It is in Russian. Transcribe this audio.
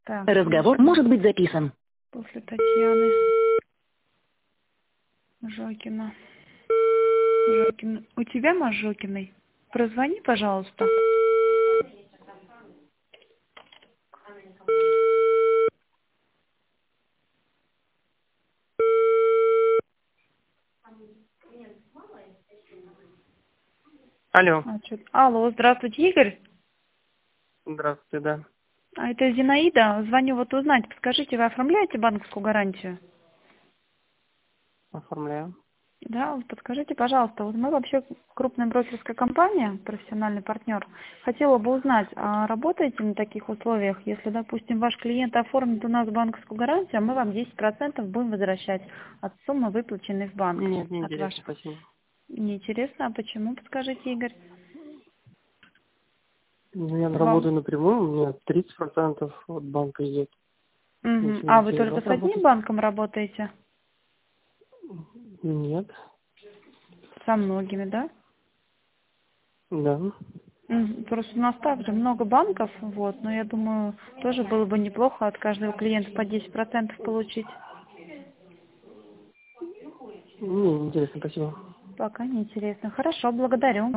Так, Разговор хорошо. может быть записан. После Татьяны Жокина. У тебя, Мажокиной? Прозвони, пожалуйста. Алло. Алло, здравствуйте, Игорь. Здравствуйте, да. Это Зинаида. Звоню вот узнать. Подскажите, вы оформляете банковскую гарантию? Оформляю. Да, вот подскажите, пожалуйста, вот мы вообще крупная брокерская компания, профессиональный партнер. Хотела бы узнать, а работаете на таких условиях, если, допустим, ваш клиент оформит у нас банковскую гарантию, а мы вам 10% будем возвращать от суммы, выплаченной в банк, Нет, не от интересно, вашей. спасибо. Неинтересно, а почему, подскажите, Игорь? Ну, я Вам? работаю напрямую, у меня 30% от банка идет. Мгм. Если А не вы через только вас с одним работать? банком работаете? Нет. Со многими, да? Да. Просто у нас также много банков, вот, но я думаю, тоже было бы неплохо от каждого клиента по 10% получить. Не интересно, спасибо. Пока не интересно. Хорошо, благодарю.